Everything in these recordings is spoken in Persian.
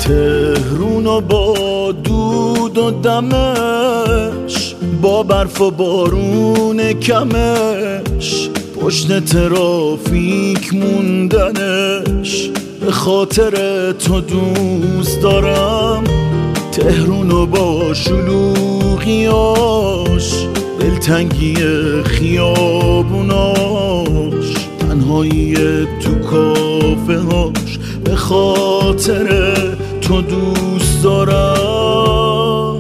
تهرون و با دود و دمش، با برف و بارون کمش، پشت ترافیک موندنش، به خاطر تو دوست دارم تهرون و با شلوغیاش، دلتنگی خیابوناش، تنهایی تو کافه هاش، به خاطر تو دوست دارم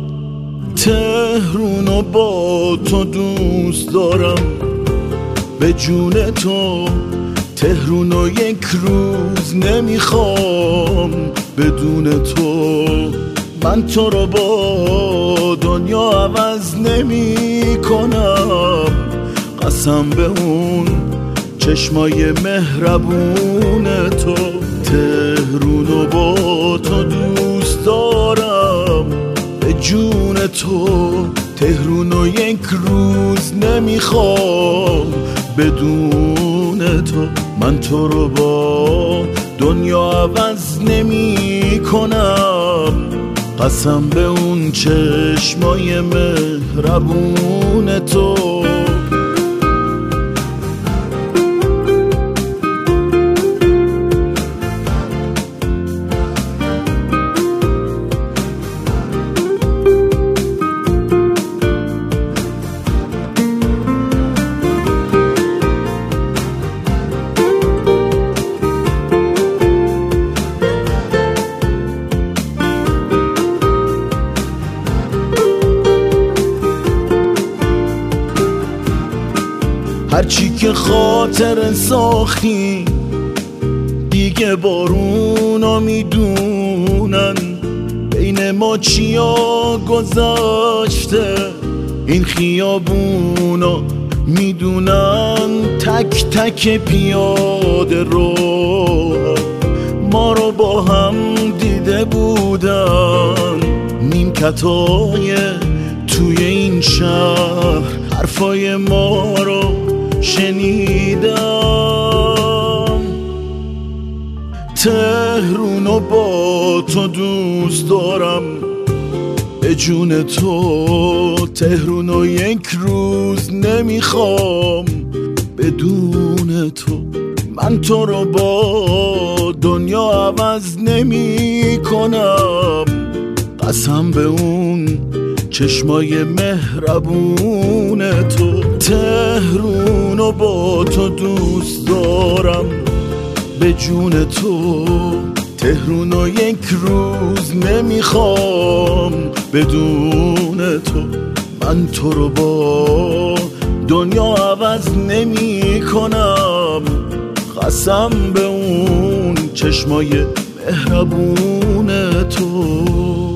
تهرون و با تو دوست دارم، به جون تو تهرون و یک روز نمیخوام بدون تو. من تو رو با دنیا عوض نمی کنم، قسم به اون چشمای مهربون تو. تهرون و با تو دوست دارم، به جون تو تهرون و یک روز نمیخوام بدون تو. من تو رو با دنیا عوض نمی کنم، قسم به اون چشمای مهربون تو. هرچی که خاطر ساختی دیگه بارونا میدونن، بین ما چیا گذشته این خیابونا میدونن. تک تک پیاده رو ما رو با هم دیده بودن، نیمکتای توی این شهر حرفای ما رو شنیدم. تهرون و با تو دوست دارم، به جون تو تهرون و یک روز نمیخوام بدون تو. من تو رو با دنیا عوض نمی کنم، قسم به اون چشمای مهربون تو. تهرون و با تو دوست دارم، به جون تو تهرون و یک روز نمیخوام بدون تو. من تو رو با دنیا عوض نمی کنم، قسم به اون چشمای مهربون تو.